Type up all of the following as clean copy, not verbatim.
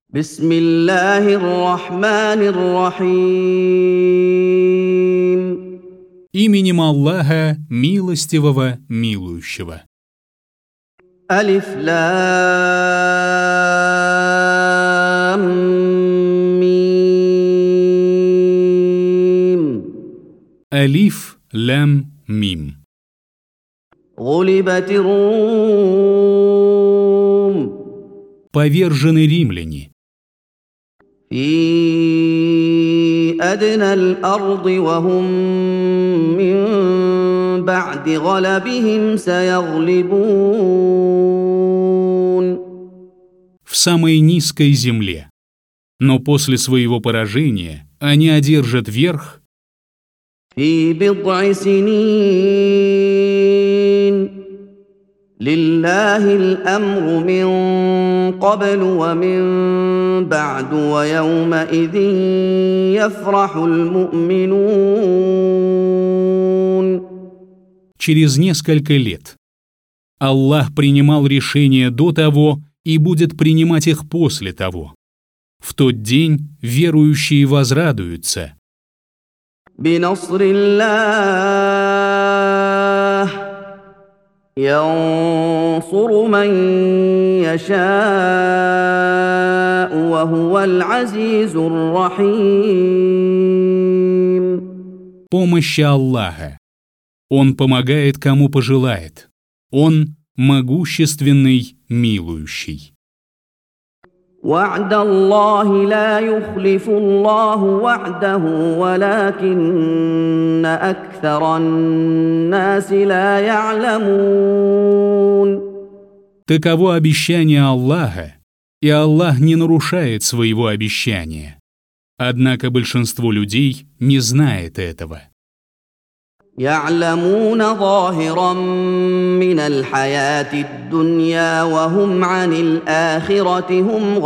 بسم الله الرحمن الرحيم. Именем Аллаха, милостивого, милующего. ألف لام ميم. Алиф, лям, мим. غلبت الروم Повержены римляне. في أدنى الأرض وهم من بعد غلبهم سيغلبون. В самой низкой земле. Но после своего поражения они одержат верх في بضع سنين لله الأمر من قبل ومن بعد ويومئذ يفرح المؤمنون. через несколько лет. Аллах принимал решения до того и будет принимать их после того. В тот день верующие возрадуются. بنصر الله ينصر من يشاء وهو العزيز الرحيم. Помощи Аллаха. Он помогает, кому пожелает. Он могущественный, милующий. وعد الله لا يخلف الله وعده ولكن أكثر الناس لا يعلمون. Таково обещание Аллаха, и Аллах не нарушает своего обещания. Однако большинство людей не знает этого. يعلمون ظاهرا من الحياة الدنيا وهم عن الآخرة هم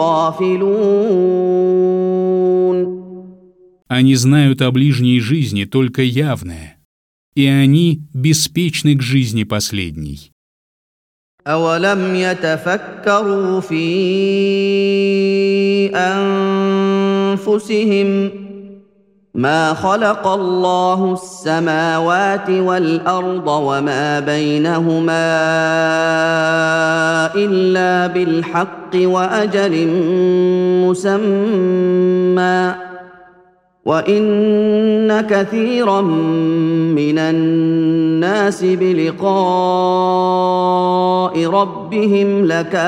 غافلون. Они знают о ближней жизни только явное, и они беспечны к жизни последней. أولم يتفكروا في أنفسهم ما خلق الله السماوات والأرض وما بينهما إلا بالحق وأجل مسمى وإن كثيرا من الناس بلقاء ربهم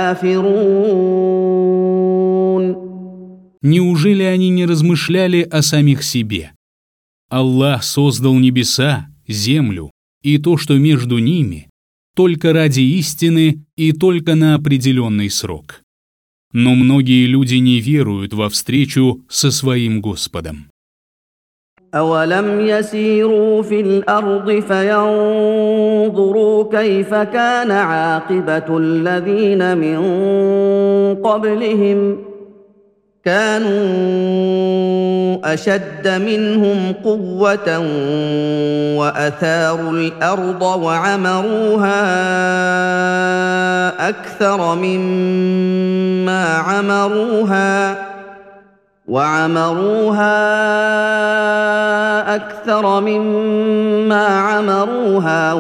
لكافرون. Неужели они не размышляли о самих себе? Аллах создал небеса, землю и то, что между ними, только ради истины и только на определенный срок. Но многие люди не веруют во встречу со своим Господом. أولم يسيروا في الأرض فينظروا كيف كان عاقبة الذين من قبلهم كانوا أشد منهم قوة وأثاروا الأرض وعمروها أكثر مما عمروها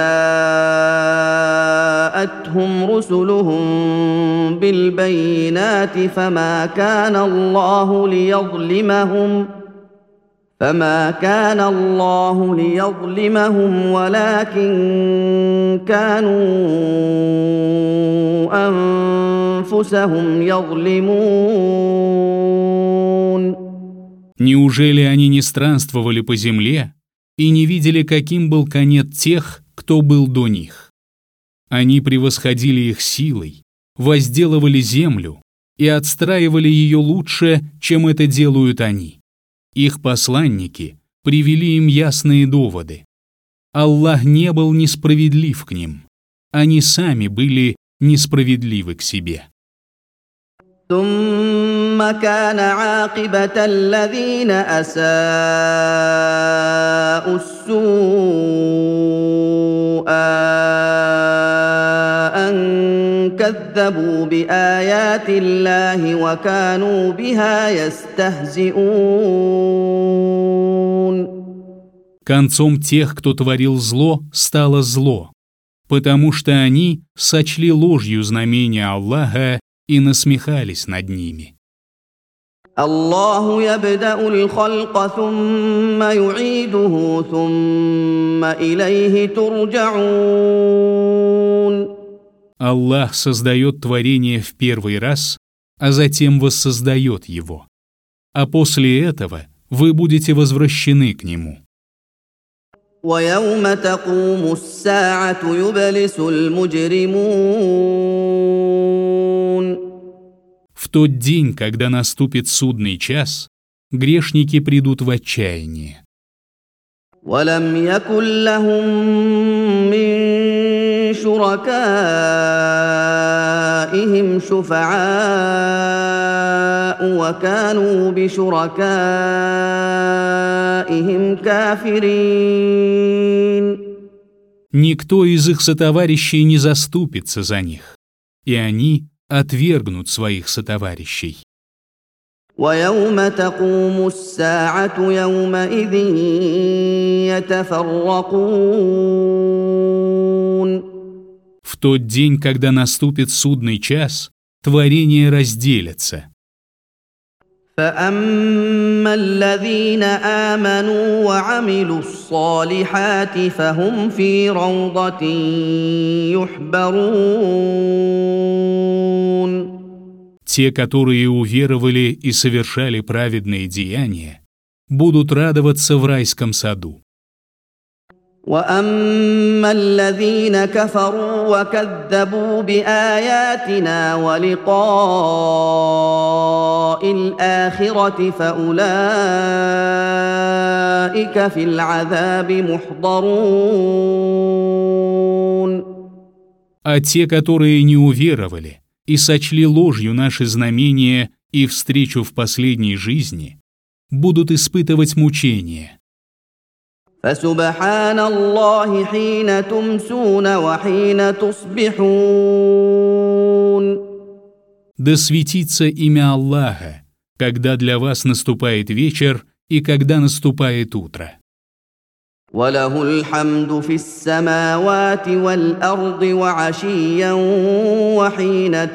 وجاءتهم رسلهم بالبينات فما كان الله ليظلمهم ولكن كانوا أنفسهم يظلمون. Неужели они не странствовали по земле и не видели, каким был конец тех, кто был до них? Они превосходили их силой, возделывали землю и отстраивали ее лучше, чем это делают они. Их посланники привели им ясные доводы. Аллах не был несправедлив к ним. Они сами были несправедливы к себе. ثم كان عاقبة الذين أساءوا السوء أن كذبوا بآيات الله وكانوا بها يستهزئون. Концом тех, кто творил зло, стало зло, потому что они сочли ложью знамения Аллаха и насмехались над ними. الله يبدأ الخلق ثم يعيده ثم إليه ترجعون. Аллах создает творение в первый раз, а затем воссоздает его. А после этого вы будете возвращены к нему. ويوم تقوم الساعة يبلس المجرمون. В тот день, когда наступит судный час, грешники придут в отчаяние. ولم يكن لهم من شركائهم شفعاء وكانوا بشركائهم كافرين. Никто из их сотоварищей не заступится за них, и они отвергнут своих сотоварищей. ويوم تقوم الساعة يومئذ يتفرقون. В тот день, когда наступит судный час, творения разделятся. فأما الذين آمنوا وعملوا الصالحات فهم في روضة يحبرون. Те, которые уверовали и совершали праведные деяния, будут радоваться в райском саду. وأما الذين كفروا وكذبوا بآياتنا ولقاء الآخرة فأولئك في العذاب محضرون. А те, которые не уверовали и сочли ложью наши знамения и встречу в последней жизни, будут испытывать мучения. فسبحان الله حين تمسون وحين تصبحون. Да светится имя Аллаха, когда для вас наступает вечер и когда наступает утро. وله الحمد في السماوات والأرض وعشيا وحين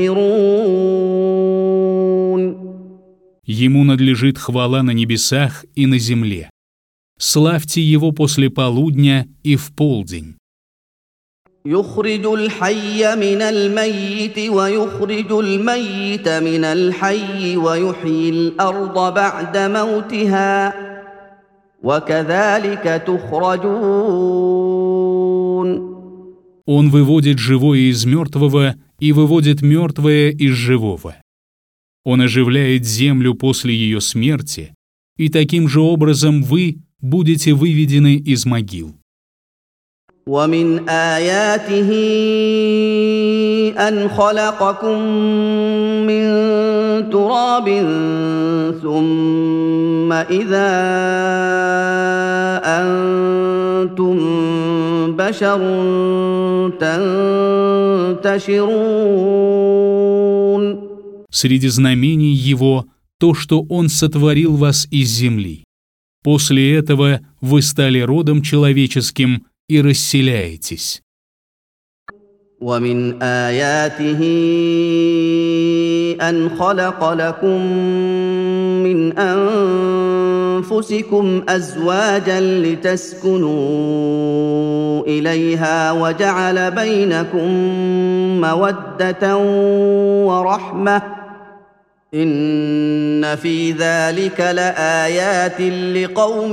تظهرون. Ему надлежит хвала на небесах и на земле. Славьте его после полудня и в полдень. يخرج الحي من الميت ويخرج الميت من الحي ويحيي الأرض بعد موتها وكذلك تخرجون. Он выводит живое из мертвого и выводит мертвое из живого. Он оживляет землю после ее смерти, и таким же образом вы будете выведены из могил. ومن آياته أن خلقكم من تراب ثم إذا أنتم بشر تنتشرون. Среди знамений его то, что он сотворил вас из земли. После этого вы стали родом человеческим и расселяетесь. ومن آياته أن خلق لكم من أنفسكم أزواجا لتسكنوا إليها وجعل بينكم مودة ورحمة إن في ذلك لآيات لقوم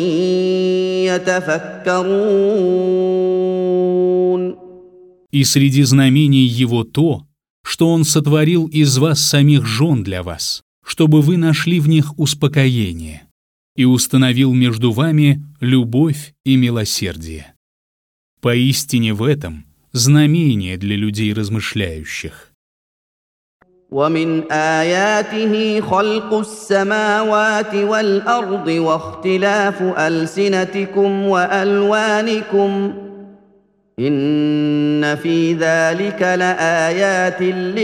يتفكرون. И среди знамений его то, что он сотворил из вас самих жен для вас, чтобы вы нашли в них успокоение, и установил между вами любовь и милосердие. Поистине в этом знамение для людей размышляющих. ومن آياته خلق السماوات والأرض واختلاف ألسنتكم وألوانكم إن في ذلك لآيات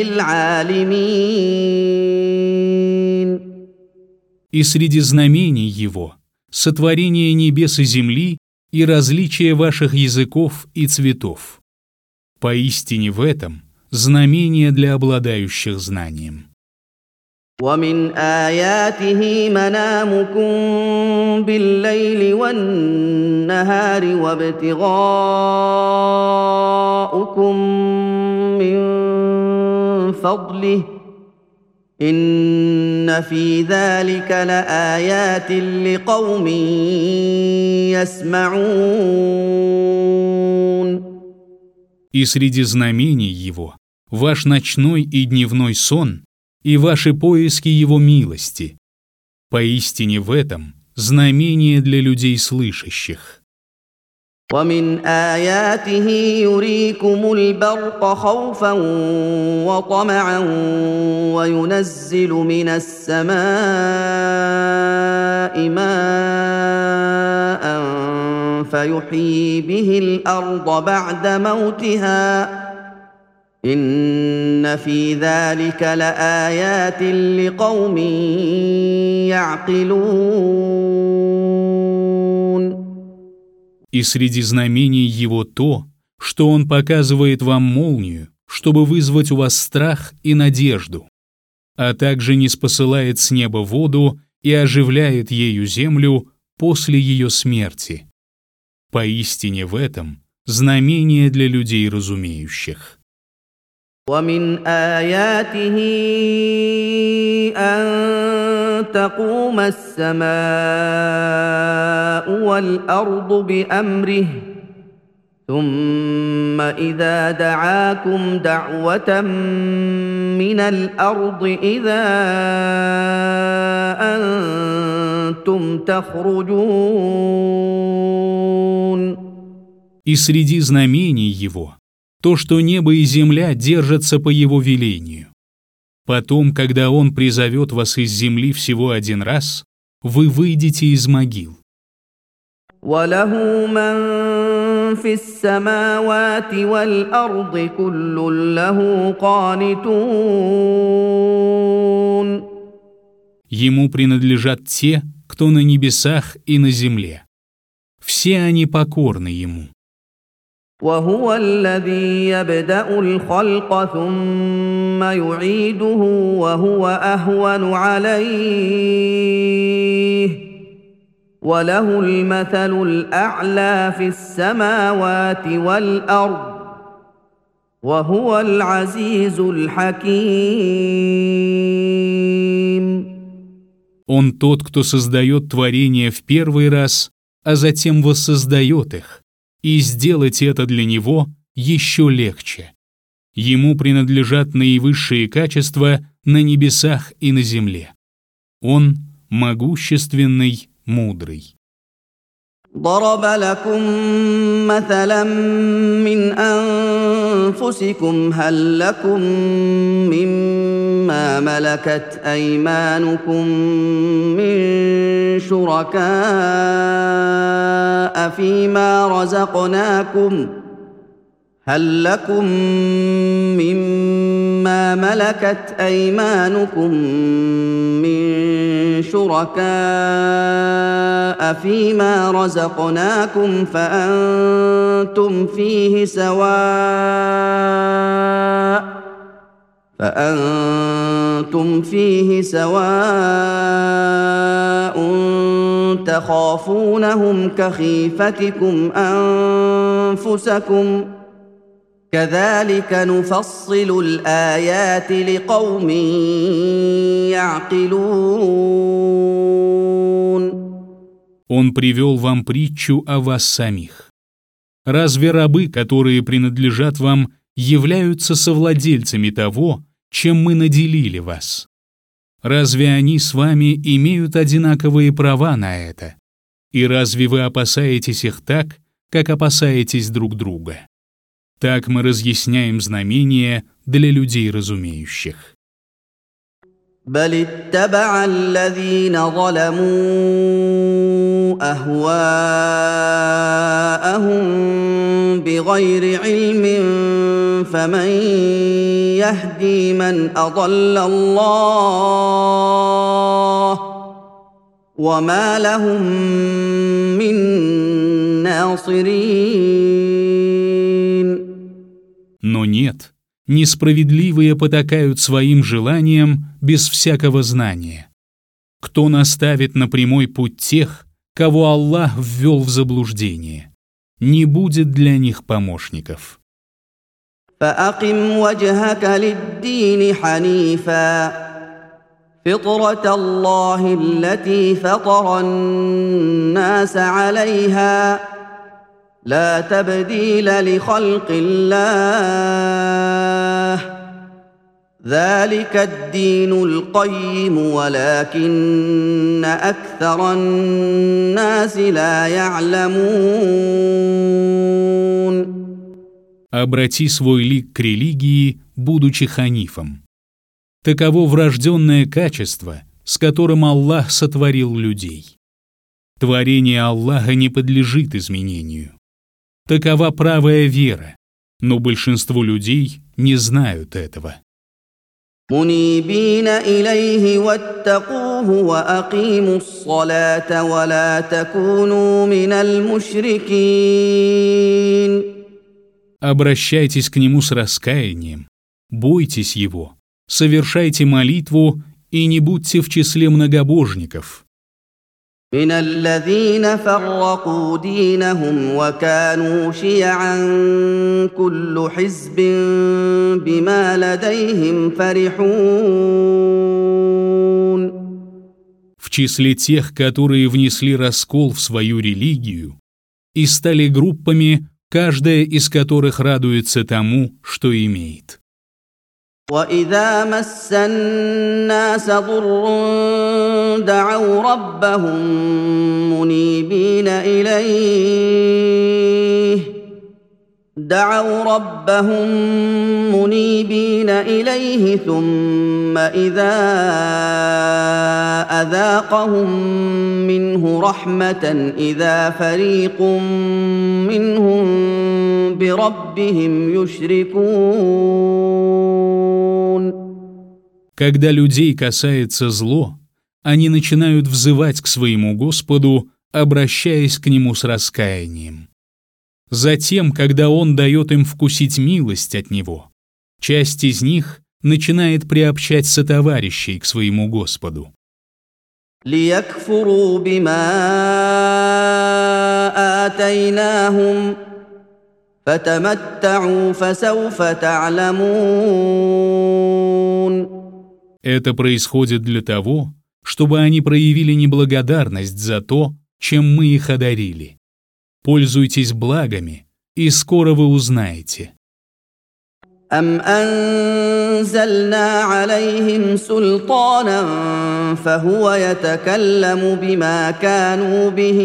للعالمين. И среди знамений Его сотворение небес и земли и различие ваших языков и цветов. Поистине в этом знамение для обладающих знанием. ومن آياته منامكم بالليل والنهار وابتغاؤكم من فضله إن في ذلك لآيات لقوم يسمعون. И среди знамений Его ваш ночной и дневной сон и ваши поиски Его милости. Поистине в этом знамение для людей слышащих. ومن آياته يريكم البرق خوفا وطمعا وينزل من السماء ماء فيحيي به الأرض بعد موتها إن في ذلك لآيات لقوم يعقلون. И среди знамений Его то, что Он показывает вам молнию, чтобы вызвать у вас страх и надежду, а также ниспосылает с неба воду и оживляет ею землю после ее смерти. Поистине в этом знамение для людей разумеющих. ومن آياته أن تقوم السماء والأرض بأمره ثم إذا دعاكم دعوة من الأرض إذا أنتم تخرجون. И среди знамений Его то, что небо и земля держатся по Его велению. Потом, когда Он призовет вас из земли всего один раз, вы выйдете из могил. وله من في السماوات والأرض كل له قانتون. Ему принадлежат те, кто на небесах и на земле. Все они покорны Ему. وهو الذي يبدأ الخلق ثم يعيده وهو أهون عليه وله المثل الأعلى في السماوات والأرض وهو العزيز الحكيم. Он тот, кто создает творения в первый раз, а затем воссоздает их. И сделать это для Него еще легче. Ему принадлежат наивысшие качества на небесах и на земле. Он могущественный, мудрый. ضرب لكم مثلا من أنفسكم هل لكم مما ملكت أيمانكم من شركاء فيما رزقناكم هل لكم مما ملكت أيمانكم من شركاء فيما رزقناكم فأنتم فيه سواء تخافونهم كخيفتكم أنفسكم كذلك نفصل الآيات لقوم يعقلون. Он привел вам притчу о вас самих. Разве рабы, которые принадлежат вам, являются совладельцами того, чем мы наделили вас? Разве они с вами имеют одинаковые права на это? И разве вы опасаетесь их так, как опасаетесь друг друга? Так мы разъясняем знамения для людей разумеющих. بل اتبع الذين ظلموا أهواءهم بغير علم فمن يهدي من أضل الله وما لهم من ناصرين. Но нет, несправедливые потакают своим желаниям без всякого знания. Кто наставит на прямой путь тех, кого Аллах ввел в заблуждение? Не будет для них помощников. فأقم وجهك للدين حنيفا فطرة الله التي فطر الناس عليها لا تبديل لخلق الله ذلك الدين القيم ولكن أكثر الناس لا يعلمون. Обрати свой лик к религии, будучи ханифом. Таково врожденное качество, с которым Аллах сотворил людей. Творение Аллаха не подлежит изменению. Такова правая вера, но большинство людей не знают этого. منيبين إليه واتقوه وأقيموا الصلاة ولا تكونوا من المشركين. Обращайтесь к Нему с раскаянием, бойтесь Его, совершайте молитву и не будьте в числе многобожников. من الذين فرقوا دينهم وكانوا شيعا كل حزب بما لديهم فرحون. В числе тех, которые внесли раскол в свою религию и стали группами, каждая из которых радуется тому, что имеет. وإذا مس الناس ضر دعوا ربهم منيبين إليه ثم إذا أذاقهم منه رحمة إذا فريق منهم بربهم يشركون. Когда людей касается зло, они начинают взывать к своему Господу, обращаясь к Нему с раскаянием. Затем, когда Он дает им вкусить милость от Него, часть из них начинает приобщать сотоварищей к своему Господу. ليكفروا بما آتيناهم فتمتعوا فسوف تعلمون. Это происходит для того, чтобы они проявили неблагодарность за то, чем мы их одарили. Пользуйтесь благами, и скоро вы узнаете. أم أنزلنا عليهم سلطانا فهو يتكلم بما كانوا به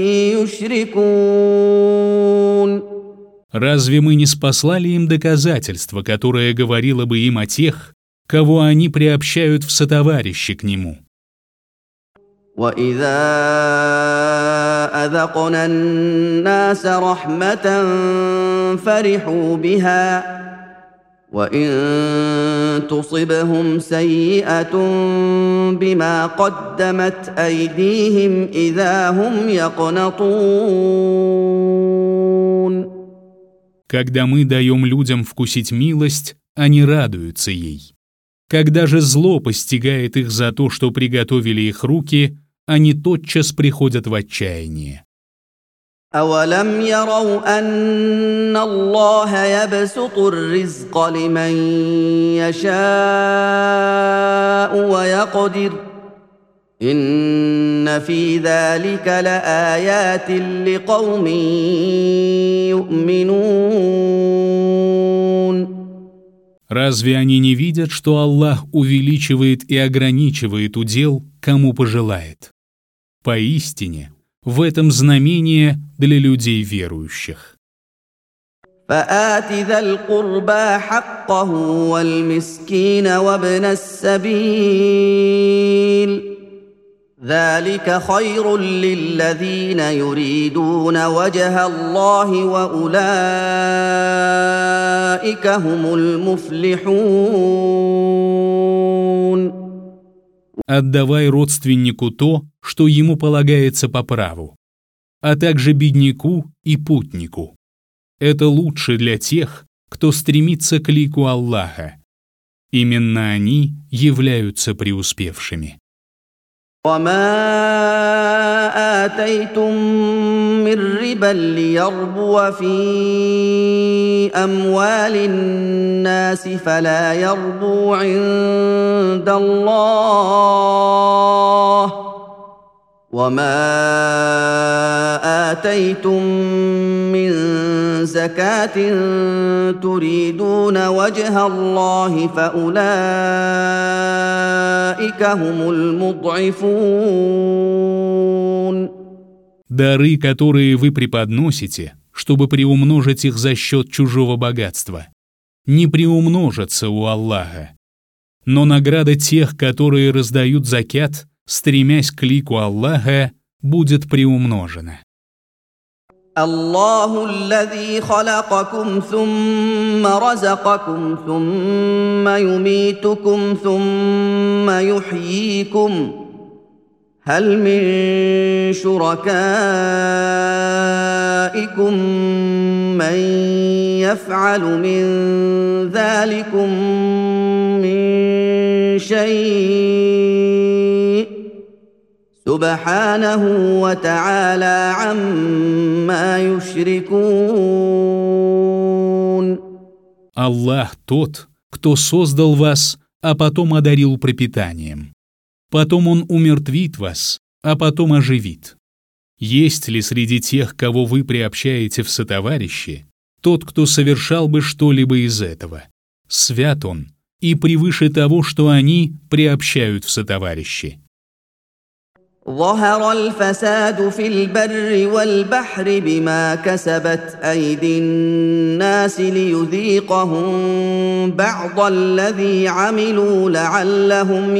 يشركون. Разве мы не спаслали им доказательство, которое говорило бы им о тех, кого они приобщают в сотоварищи к Нему? وإذا أذقنا الناس رحمة فرحوا بها وإن تصبهم سيئة بما قدمت أيديهم إذا هم يقنطون. Когда мы даем людям вкусить милость, они радуются ей. Когда же зло постигает их за то, что приготовили их руки, они тотчас приходят в отчаяние. أولم يروا أن الله يبسط الرزق لمن يشاء ويقدر إن في ذلك لآيات لقوم يؤمنون. Разве они не видят, что Аллах увеличивает и ограничивает удел, кому пожелает? Поистине, в этом знамение для людей верующих. فآت ذا القربى حقه والمسكين وابن السبيل ذلك خير للذين يريدون وجه الله وأولئك هم المفلحون. Отдавай родственнику то, что ему полагается по праву, а также бедняку и путнику. Это лучше для тех, кто стремится к лику Аллаха. Именно они являются преуспевшими. وما آتيتم من ربا ليربو في أموال الناس فلا يربو عند الله وما آتيتم من زكاة تريدون وجه الله فأولئك هم المضعفون. Дары, которые вы преподносите, чтобы приумножить их за счет чужого богатства, не приумножатся у Аллаха. Но награда тех, которые раздают закят, стремясь к лику Аллаха, будет приумножена. الله الذي خلقكم ثم رزقكم ثم يميتكم ثم يحييكم هل من شركائكم من يفعل من ذلكم من شيء سبحانه وتعالى عما يشركون. Аллах тот, кто создал вас, а потом одарил пропитанием. Потом Он умертвит вас, а потом оживит. Есть ли среди тех, кого вы приобщаете в сотоварищи, тот, кто совершал бы что-либо из этого? Свят Он и превыше того, что они приобщают в сотоварищи. ظهر الفساد في البر والبحر بما كسبت أيدي الناس ليذيقهم بعض الذي عملوا لعلهم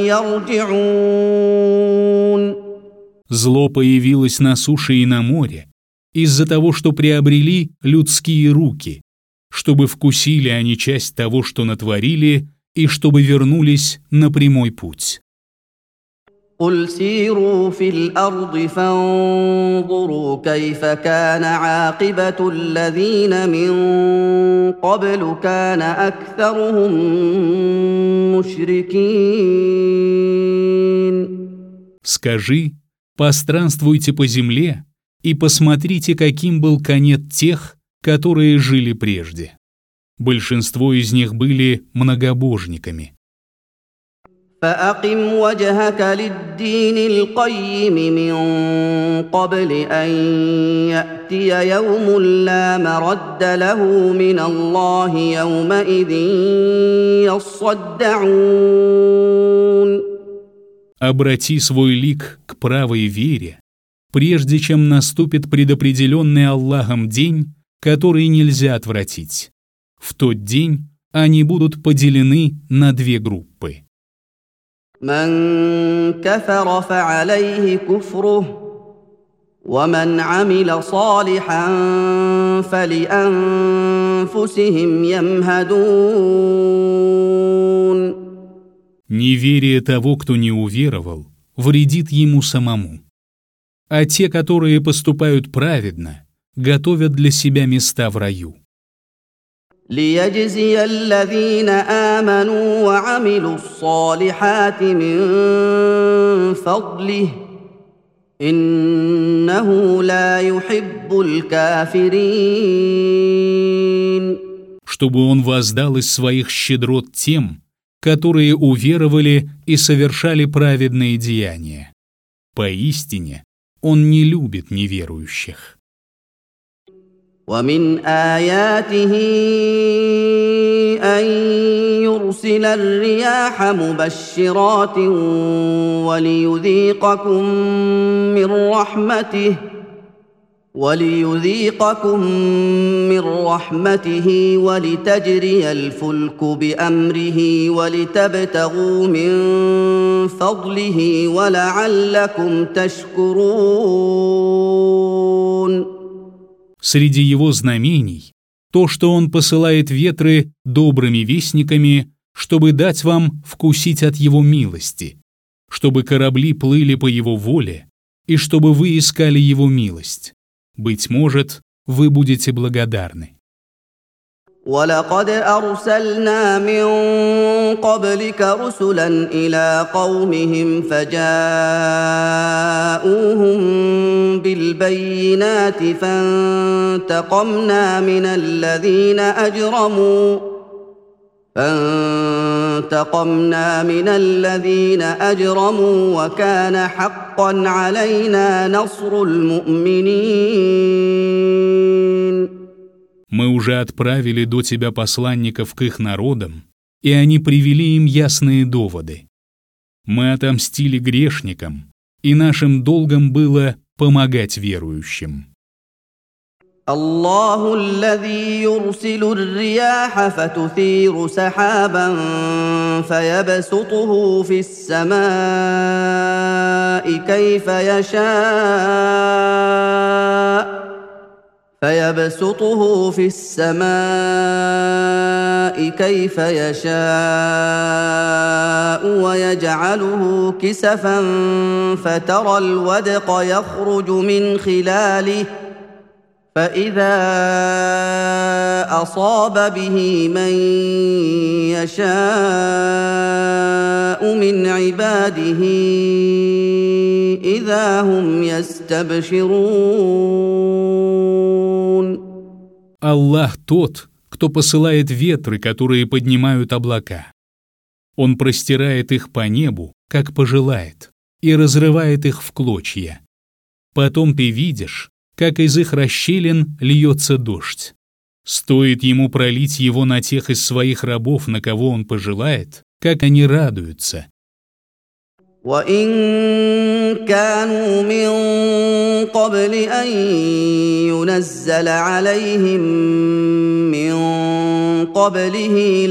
يرجعون. Зло появилось на суше и на море из-за того, что приобрели людские руки, чтобы вкусили они часть того, что натворили, и чтобы вернулись на прямой путь. قل سيروا في الأرض فانظروا كيف كان عاقبة الذين من قبل كان أكثرهم مشركين. Скажи, постранствуйте по земле и посмотрите, каким был конец тех, которые жили прежде. Большинство из них были многобожниками. فأقم وجهك للدين القيم من قبل أن يأتي يوم لا مرد له من الله يومئذ يصدعون. Обрати свой лик к правой вере, прежде чем наступит предопределенный Аллахом день, который нельзя отвратить. В тот день они будут поделены на две группы. من كفر فعليه كفره ومن عمل صالحا فلأنفسهم يمهدون. Неверие того, кто не уверовал, вредит ему самому. А те, которые поступают праведно, готовят для себя места в раю. ليجزي الذين آمنوا وعملوا الصالحات من فضله إنه لا يحب الكافرين. Чтобы он воздал из своих щедрот тем, которые уверовали и совершали праведные деяния. Поистине, он не любит неверующих. ومن آياته أن يرسل الرياح مبشرات وليذيقكم من رحمته وليذيقكم من رحمته ولتجري الفلك بأمره ولتبتغوا من فضله ولعلكم تشكرون. Среди его знамений то, что он посылает ветры добрыми вестниками, чтобы дать вам вкусить от его милости, чтобы корабли плыли по его воле и чтобы вы искали его милость. Быть может, вы будете благодарны. ولقد أرسلنا من قبلك رسلا إلى قومهم فجاءوهم بالبينات فانتقمنا من الذين أجرموا وكان حقا علينا نصر المؤمنين. Мы уже отправили до тебя посланников к их народам, и они привели им ясные доводы. Мы отомстили грешникам, и нашим долгом было помогать верующим. الله الذي يرسل الرياح فتثير سحابا فيبسطه في السماء كيف يشاء ويجعله كسفا فترى الودق يخرج من خلاله فإذا أصاب به من يشاء من عباده إذا هم يستبشرون. Аллах тот, кто посылает ветры, которые поднимают облака. Он простирает их по небу, как пожелает, и разрывает их в клочья. Потом ты видишь, как из их расщелин льется дождь. Стоит ему пролить его на тех из своих рабов, на кого он пожелает, как они радуются. وَإِن كَانُوا مِن قَبْلِ أَن يُنَزَّلَ عَلَيْهِم مِّن قَبْلِهِ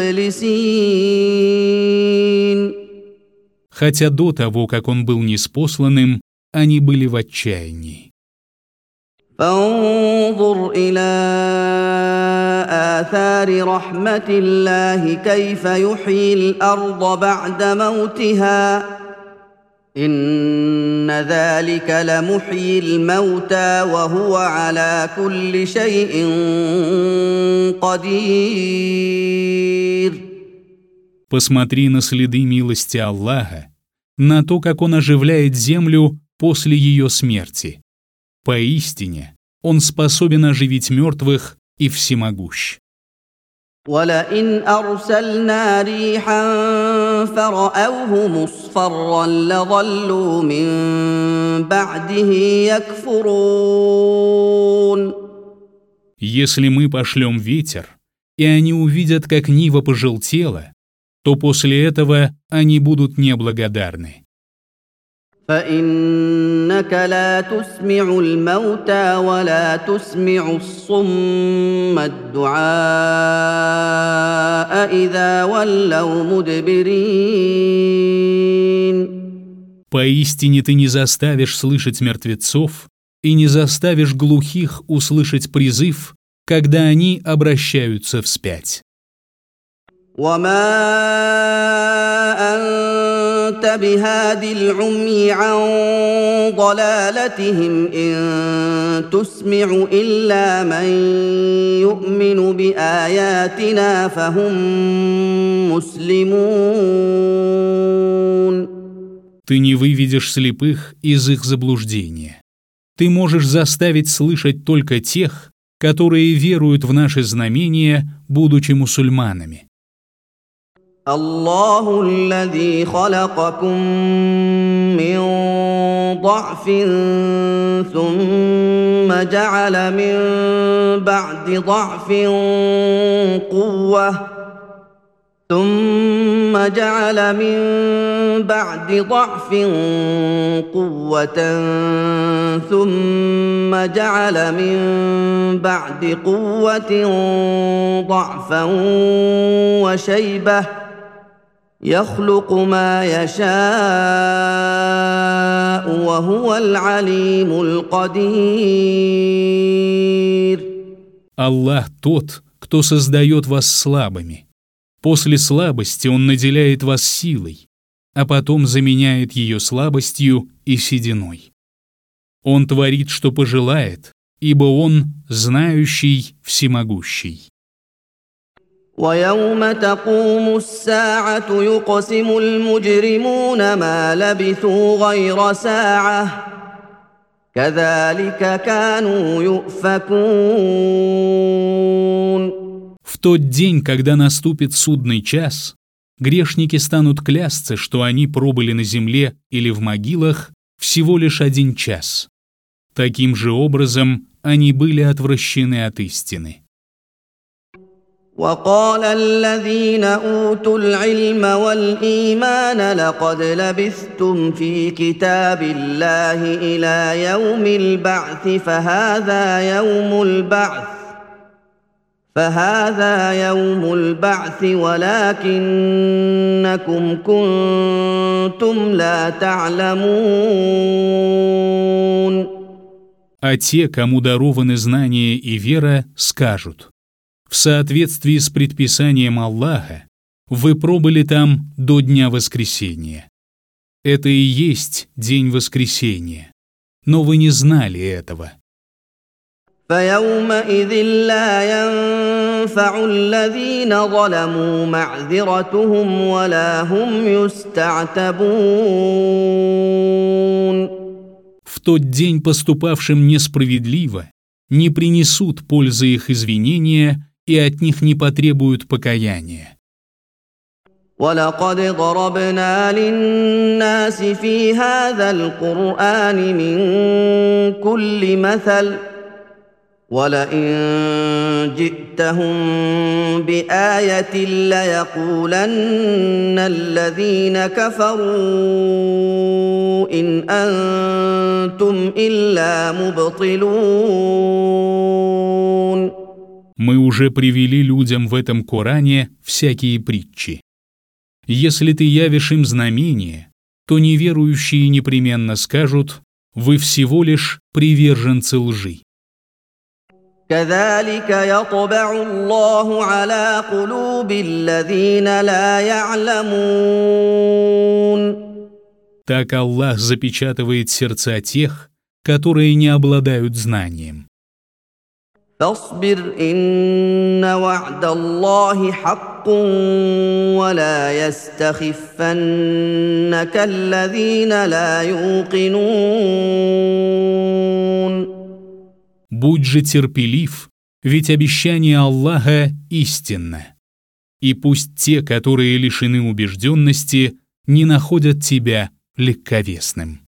لَمُبْلِسِينَ. Хотя до того, как он был ниспосланным, они были в отчаянии. فانظر إلى آثار رحمة الله كيف يحيي الأرض بعد موتها إن ذلك لمحيي الموتى وهو على كل شيء قدير. Посмотри на следы милости Аллаха, на то, как Он оживляет землю после ее смерти. Поистине, Он способен оживить мертвых и всемогущ. وَلَئِنْ أَرْسَلْنَا رِيحًا فَرَأَوْهُ مُصْفَرًّا لَظَلُّوا مِن بَعْدِهِ يَكْفُرُونَ. Если мы пошлем ветер, и они увидят, как нива пожелтела, то после этого они будут неблагодарны. فإنك لا تسمع الموتى ولا تسمع الصم الدعاء إذا ولوا مدبرين. Поистине ты не заставишь слышать мертвецов и не заставишь глухих услышать призыв, когда они обращаются вспять. وما أنت بهاد العمي عن ضلالتهم إن تسمع إلا من يؤمن بآياتنا فهم مسلمون. Ты не выведешь слепых из их заблуждения. Ты можешь заставить слышать только тех, которые веруют в наши знамения, будучи мусульманами. الله الذي خلقكم من ضعف ثم جعل من بعد ضعف قوة ثم جعل من بعد ضعف قوة ثم جعل من بعد قوة ضعفا وشيبة يخلق ما يشاء وهو العليم القدير. Аллах тот, кто создает вас слабыми. После слабости Он наделяет вас силой, а потом заменяет ее слабостью и сединой. Он творит, что пожелает, ибо Он знающий, всемогущий. ويوم تقوم الساعة يقسم المجرمون ما لبثوا غير ساعة كذلك كانوا يؤفكون. В тот день, когда наступит судный час, грешники станут клясться, что они пробыли на земле или в могилах всего лишь 1 час. Таким же образом они были отвращены от истины. وقال الذين أوتوا العلم والإيمان لقد لبثتم في كتاب الله إلى يوم البعث فهذا يوم البعث ولكنكم كنتم لا تعلمون. А те, кому дарованы знания и вера, скажут: в соответствии с предписанием Аллаха, вы пробыли там до дня воскресения. Это и есть день воскресения, но вы не знали этого. فيومئذ لا ينفع الذين ظلموا معذرتهم ولا هم يستعتبون. В тот день поступавшим несправедливо не принесут пользы их извинения и от них не потребуют покаяния. ولقد ضربنا للناس في هذا القرآن من كل مثل ولئن جئتهم بآية ليقولن الذين كفروا إن أنتم إلا مبطلون. Мы уже привели людям в этом Коране всякие притчи. Если ты явишь им знамение, то неверующие непременно скажут: вы всего лишь приверженцы лжи. كذلك يطبع الله على قلوب الذين لا يعلمون. Так Аллах запечатывает сердца тех, которые не обладают знанием. فاصبر إن وعد الله حق ولا يستخفنك الذين لا يوقنون. Будь же терпелив, ведь обещание Аллаха истинно. И пусть те, которые лишены убежденности, не находят тебя легковесным.